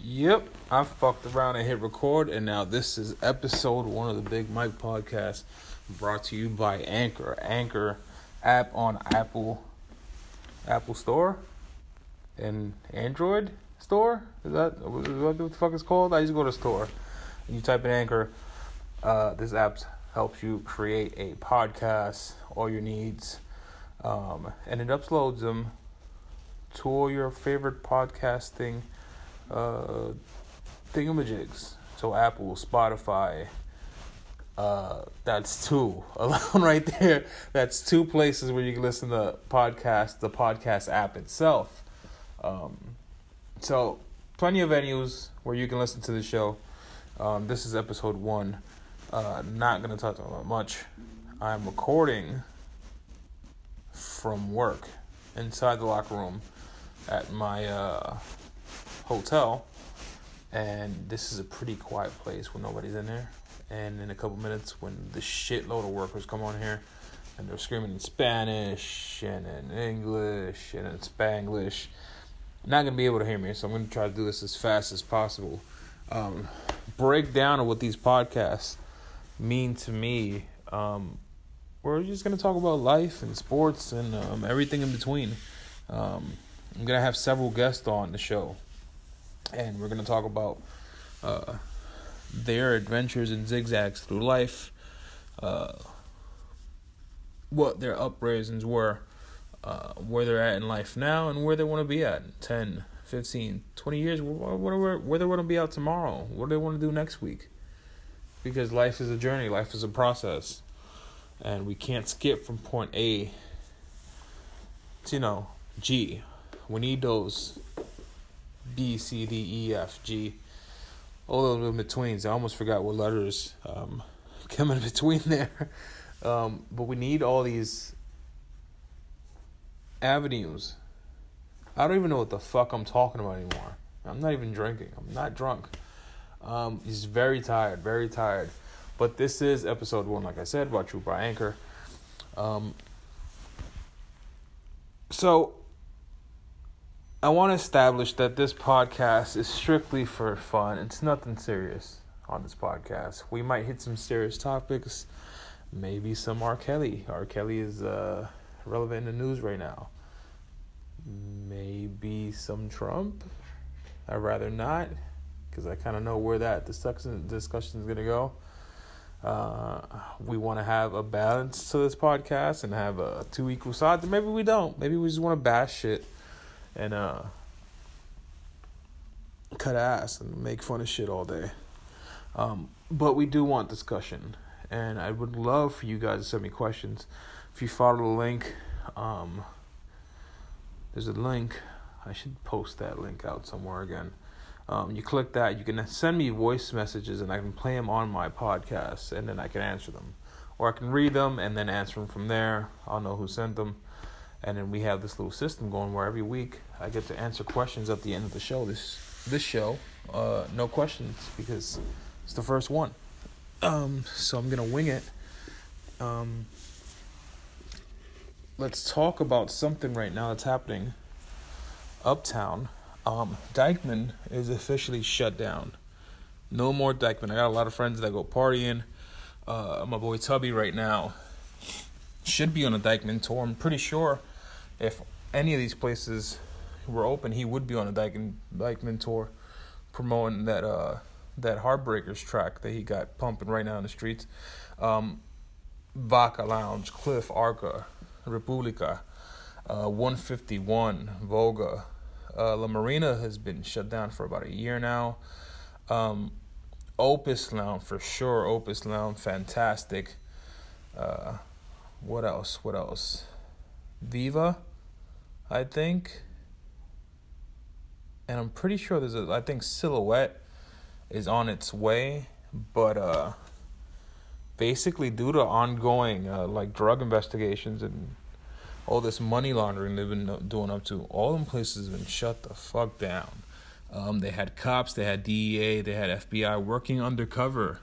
Yep, I fucked around and hit record, and now this is episode 1 of the Big Mike podcast, brought to you by Anchor. Anchor app on Apple Store and Android Store. Is that what the fuck it's called? I just go to store and you type in Anchor. This app helps you create a podcast, all your needs, and it uploads them to all your favorite podcasting thingamajigs. So Apple, Spotify, that's 2 alone right there. That's 2 places where you can listen to podcasts, the podcast app itself. So plenty of venues where you can listen to the show. This is episode 1. Not going to talk about much. I'm recording from work inside the locker room at my hotel, and this is a pretty quiet place when nobody's in there. And in a couple minutes, when the shitload of workers come on here and they're screaming in Spanish and in English and in Spanglish, not gonna be able to hear me, so I'm gonna try to do this as fast as possible. Breakdown of what these podcasts mean to me. We're just gonna talk about life and sports and everything in between. I'm gonna have several guests on the show, and we're going to talk about their adventures and zigzags through life, what their uprisings were, where they're at in life now, and where they want to be at in 10, 15, 20 years, where they want to be at tomorrow, what do they want to do next week. Because life is a journey, life is a process, and we can't skip from point A to, G. We need those B, C, D, E, F, G, all those in betweens. I almost forgot what letters come in between there. But we need all these avenues. I don't even know what the fuck I'm talking about anymore. I'm not even drinking. I'm not drunk. He's very tired. But this is episode 1, like I said, brought to you by Anchor. So I want to establish that this podcast is strictly for fun. It's nothing serious on this podcast. We might hit some serious topics, maybe some R. Kelly. R. Kelly is relevant in the news right now. Maybe some Trump. I'd rather not, because I kind of know where that discussion is going to go. We want to have a balance to this podcast and have 2 equal sides. Maybe we don't. Maybe we just want to bash shit and cut ass and make fun of shit all day. But we do want discussion, and I would love for you guys to send me questions. If you follow the link, there's a link. I should post that link out somewhere again. You click that, you can send me voice messages, and I can play them on my podcast, and then I can answer them. Or I can read them and then answer them from there. I'll know who sent them. And then we have this little system going where every week I get to answer questions at the end of the show. This show, no questions, because it's the first one. So I'm going to wing it. Let's talk about something right now that's happening uptown. Dyckman is officially shut down. No more Dyckman. I got a lot of friends that go partying. My boy Tubby right now should be on a Dyckman tour. I'm pretty sure if any of these places were open, he would be on a Dyckman tour, promoting that Heartbreakers track that he got pumping right now in the streets. Vaca Lounge, Cliff, Arca, Republica, 151, Voga. La Marina has been shut down for about a year now. Opus Lounge, for sure. Opus Lounge, fantastic. What else? Viva, I think. And I'm pretty sure I think Silhouette is on its way. But basically due to ongoing drug investigations and all this money laundering they've been doing up to, all them places have been shut the fuck down. They had cops, they had DEA, they had FBI working undercover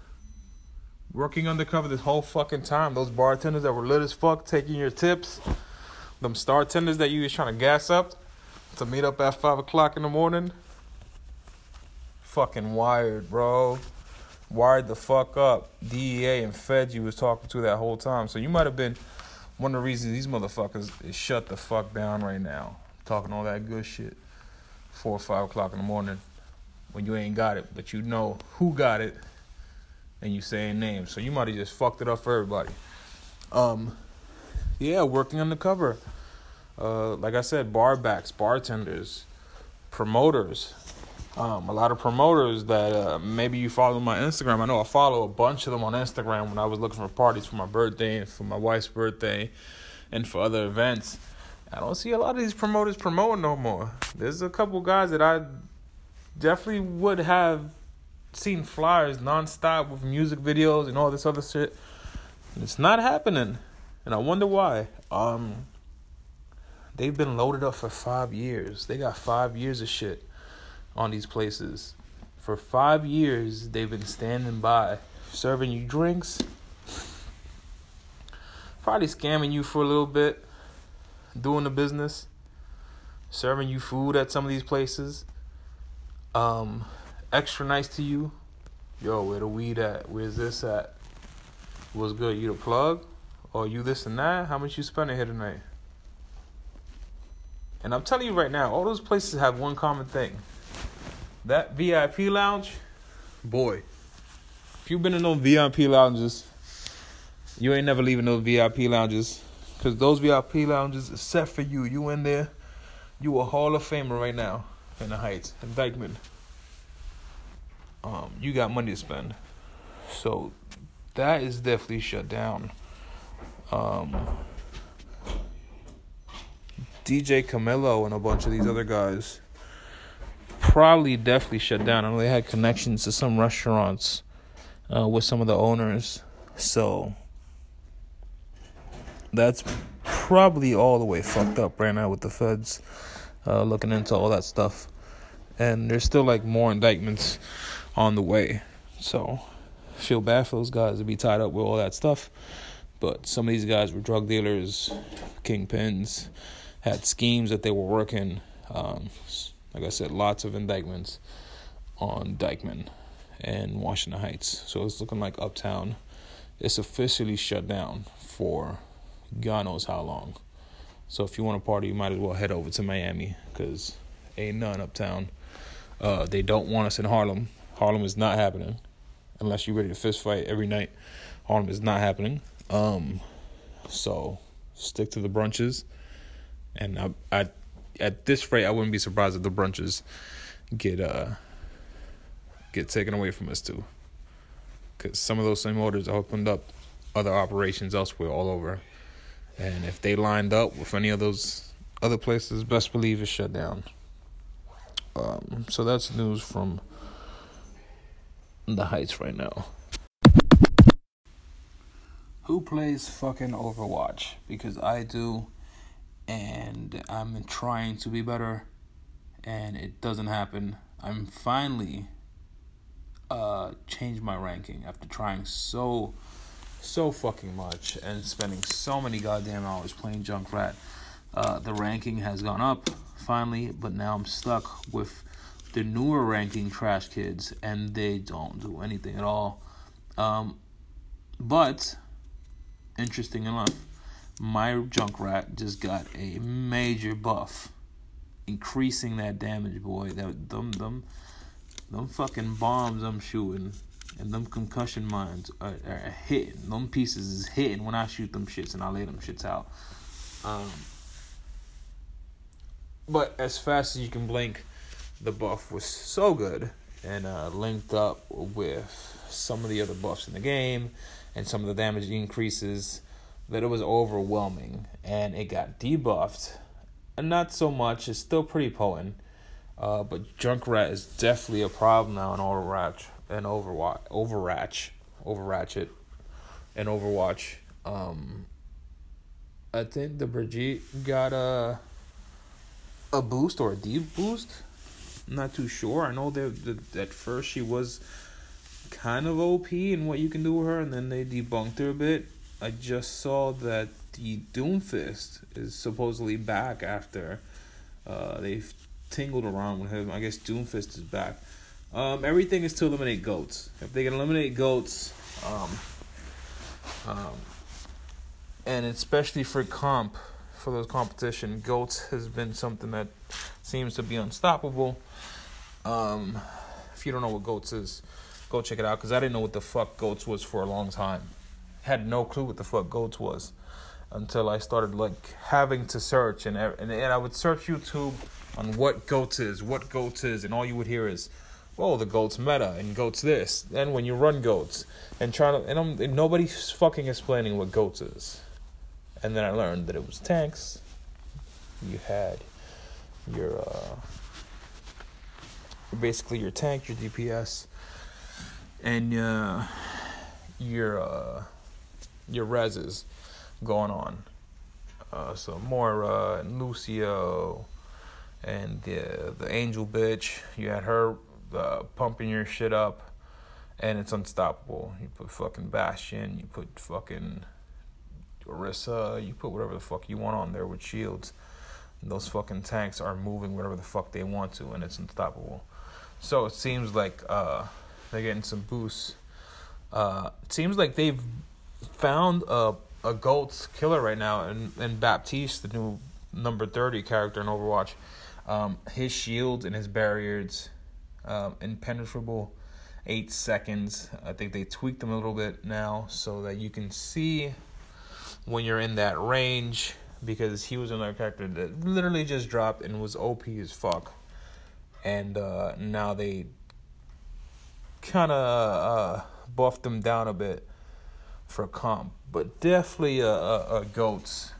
this whole fucking time. Those bartenders that were lit as fuck taking your tips, them star tenders that you was trying to gas up to meet up at 5 o'clock in the morning, fucking wired, bro. Wired the fuck up. DEA and feds you was talking to that whole time. So you might have been one of the reasons these motherfuckers is shut the fuck down right now. Talking all that good shit. 4 or 5 o'clock in the morning when you ain't got it, but you know who got it and you saying names. So you might have just fucked it up for everybody. Yeah, working undercover. Like I said, bar backs, bartenders, promoters. A lot of promoters that maybe you follow on my Instagram. I know I follow a bunch of them on Instagram when I was looking for parties for my birthday and for my wife's birthday and for other events. I don't see a lot of these promoters promoting no more. There's a couple guys that I definitely would have seen flyers nonstop with music videos and all this other shit. It's not happening. And I wonder why. They've been loaded up for 5 years. They got 5 years of shit on these places. For 5 years, they've been standing by, serving you drinks, probably scamming you for a little bit, doing the business, serving you food at some of these places, extra nice to you. Yo, where the weed at? Where's this at? What's good? You the plug? Or you this and that? How much you spending here tonight? And I'm telling you right now, all those places have one common thing. That VIP lounge, boy, if you've been in those VIP lounges, you ain't never leaving those VIP lounges. Because those VIP lounges are set for you. You in there, you a Hall of Famer right now in the Heights, in Dyckman. You got money to spend. So that is definitely shut down. DJ Camilo and a bunch of these other guys probably definitely shut down. I know they had connections to some restaurants with some of the owners. So that's probably all the way fucked up right now with the feds looking into all that stuff. And there's still like more indictments on the way. So I feel bad for those guys to be tied up with all that stuff. But some of these guys were drug dealers, kingpins, had schemes that they were working. Like I said, lots of indictments on Dyckman and Washington Heights. So it's looking like Uptown is officially shut down for God knows how long. So if you want to party, you might as well head over to Miami because ain't none Uptown. They don't want us in Harlem. Harlem is not happening unless you're ready to fist fight every night. Harlem is not happening. So stick to the brunches. And I at this rate, I wouldn't be surprised if the brunches get taken away from us too. Because some of those same orders opened up other operations elsewhere all over. And if they lined up with any of those other places, best believe it's shut down. So that's news from the Heights right now. Who plays fucking Overwatch? Because I do, and I'm trying to be better, and it doesn't happen. I'm finally changed my ranking after trying so fucking much and spending so many goddamn hours playing Junkrat. The ranking has gone up finally, but now I'm stuck with the newer ranking Trash Kids, and they don't do anything at all. But interesting enough, my Junkrat just got a major buff, increasing that damage, boy. Them fucking bombs I'm shooting and them concussion mines are hitting. Them pieces is hitting when I shoot them shits and I lay them shits out. But as fast as you can blink, the buff was so good and linked up with some of the other buffs in the game and some of the damage increases that it was overwhelming, and it got debuffed. And not so much. It's still pretty potent. But Junkrat is definitely a problem now in Overwatch. I think the Brigitte got a boost or a deep boost. I'm not too sure. I know that at first she was kind of OP in what you can do with her, and then they debunked her a bit. I just saw that the Doomfist is supposedly back after they've tingled around with him. I guess Doomfist is back. Everything is to eliminate goats. If they can eliminate goats, and especially for those competition, goats has been something that seems to be unstoppable. If you don't know what goats is, go check it out, because I didn't know what the fuck goats was for a long time. Had no clue what the fuck goats was until I started like having to search, and I would search YouTube on what goats is, and all you would hear is, oh, the goats meta and goats this, and when you run goats, and nobody's fucking explaining what goats is. And then I learned that it was tanks. You had your basically your tank, your DPS, and your reses going on. So more Lucio and the angel bitch. You had her pumping your shit up, and it's unstoppable. You put fucking Bastion, you put fucking Orisa, you put whatever the fuck you want on there with shields. And those fucking tanks are moving whatever the fuck they want to, and it's unstoppable. So it seems like they're getting some boosts. It seems like they've found a GOAT's killer right now in Baptiste, the new number 30 character in Overwatch. His shields and his barriers, impenetrable, 8 seconds. I think they tweaked them a little bit now so that you can see when you're in that range, because he was another character that literally just dropped and was OP as fuck. And now they kind of buffed him down a bit for comp, but definitely a goat's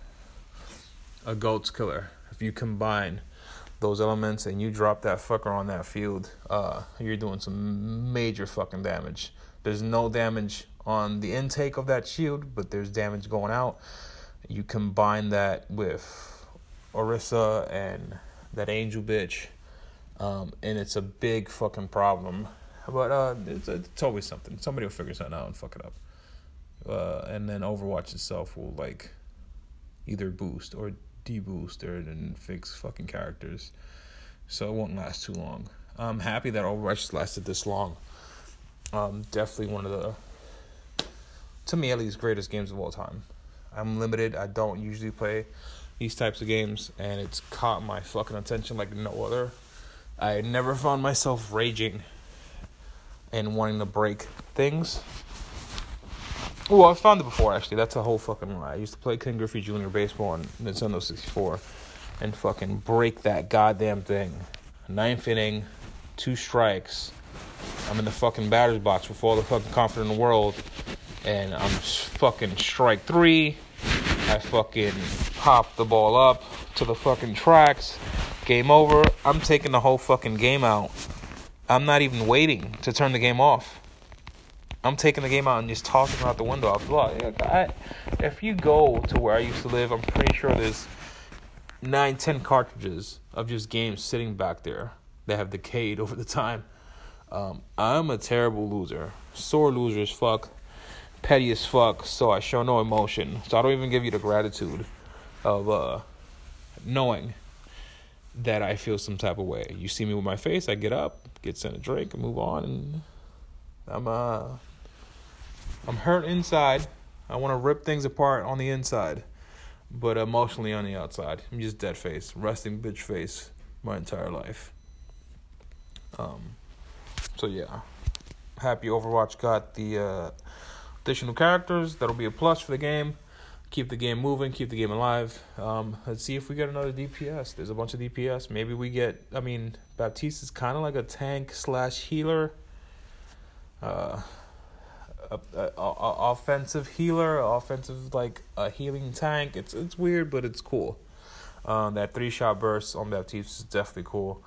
killer. If you combine those elements and you drop that fucker on that field, you're doing some major fucking damage. There's no damage on the intake of that shield, but there's damage going out. You combine that with Orisa and that angel bitch, and it's a big fucking problem. But it's always something. Somebody will figure something out and fuck it up. And then Overwatch itself will like either boost or deboost and fix fucking characters, so it won't last too long. I'm happy that Overwatch lasted this long. Definitely one of the, to me at least, greatest games of all time. I'm limited. I don't usually play these types of games, and it's caught my fucking attention like no other. I never found myself raging and wanting to break things. Well, I found it before, actually. That's a whole fucking lie. I used to play Ken Griffey Jr. Baseball on Nintendo 64 and fucking break that goddamn thing. 9th inning, 2 strikes. I'm in the fucking batter's box with all the fucking confidence in the world, and I'm fucking strike 3. I fucking pop the ball up to the fucking tracks. Game over. I'm taking the whole fucking game out. I'm not even waiting to turn the game off. I'm taking the game out and just tossing it out the window. If you go to where I used to live, I'm pretty sure there's 9-10 cartridges of just games sitting back there that have decayed over the time. I'm a terrible loser. Sore loser as fuck. Petty as fuck. So I show no emotion. So I don't even give you the gratitude of knowing that I feel some type of way. You see me with my face, I get up, get sent a drink, and move on, and I'm hurt inside. I want to rip things apart on the inside, but emotionally on the outside. I'm just dead face, resting bitch face my entire life. So yeah, happy Overwatch got the additional characters. That'll be a plus for the game. Keep the game moving, keep the game alive. Let's see if we get another DPS. There's a bunch of DPS. Maybe we get, Baptiste is kind of like a tank / healer. Offensive healer, offensive like a healing tank. It's weird, but it's cool. That 3-shot burst on Baptiste is definitely cool.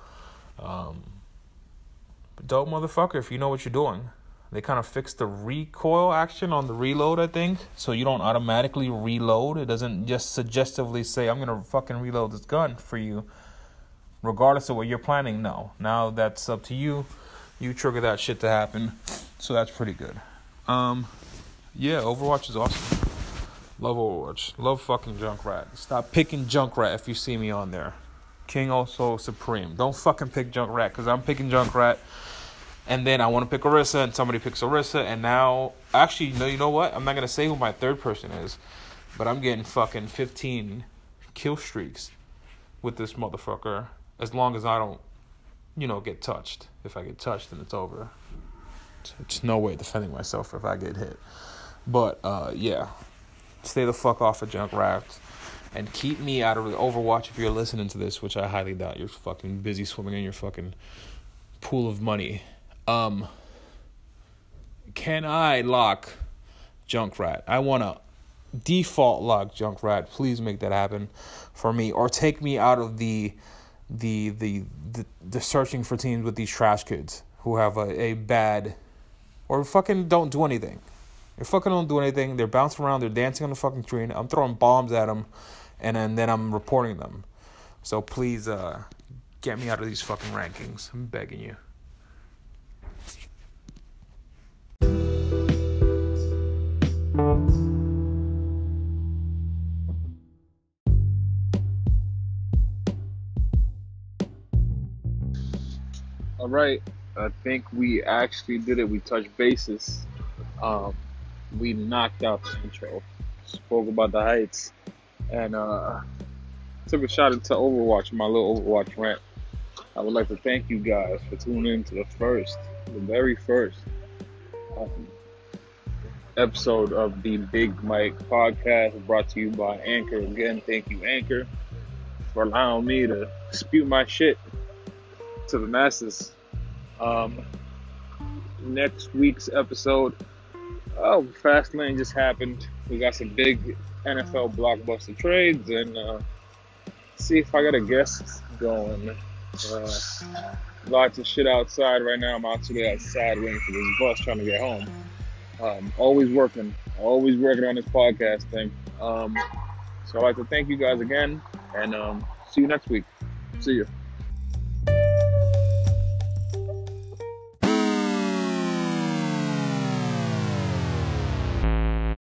But dope motherfucker if you know what you're doing. They kind of fixed the recoil action on the reload, I think, so you don't automatically reload. It doesn't just suggestively say, I'm gonna fucking reload this gun for you, regardless of what you're planning. No, now that's up to you. You trigger that shit to happen, so that's pretty good. Yeah, Overwatch is awesome. Love Overwatch. Love fucking Junkrat. Stop picking Junkrat if you see me on there. King also supreme. Don't fucking pick Junkrat, because I'm picking Junkrat. And then I want to pick Orisa, and somebody picks Orisa, and now... Actually, no, you know what? I'm not going to say who my third person is, but I'm getting fucking 15 kill streaks with this motherfucker, as long as I don't, get touched. If I get touched, then it's over. It's no way defending myself if I get hit. But, yeah. Stay the fuck off of Junkrat. And keep me out of the Overwatch if you're listening to this, which I highly doubt. You're fucking busy swimming in your fucking pool of money. Can I lock Junkrat? I want to default lock Junkrat. Please make that happen for me, or take me out of the searching for teams with these trash kids who have a bad, or fucking don't do anything. They fucking don't do anything. They're bouncing around. They're dancing on the fucking screen. I'm throwing bombs at them, and then I'm reporting them. So please, get me out of these fucking rankings. I'm begging you. All right, I think we actually did it. We touched bases. We knocked out the intro, spoke about the heights, and took a shot into Overwatch, my little Overwatch rant. I would like to thank you guys for tuning in to the very first episode of the Big Mike podcast, brought to you by Anchor. Again, thank you, Anchor, for allowing me to spew my shit to the masses. Next week's episode, Fastlane just happened. We got some big NFL blockbuster trades, and see if I got a guest going. Lots of shit outside right now. I'm actually outside waiting for this bus, trying to get home. Always working on this podcast thing. So I'd like to thank you guys again, and see you next week. See you.